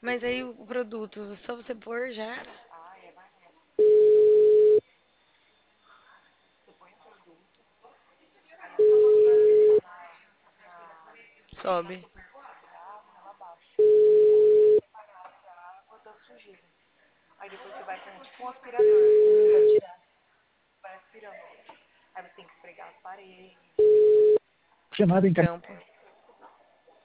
Mas aí o produto, só você pôr já era. Sobe. Aí depois você vai com tipo um aspirador. Pra tirar. Vai aspirando. Aí você tem que esfregar as paredes. Que trampo.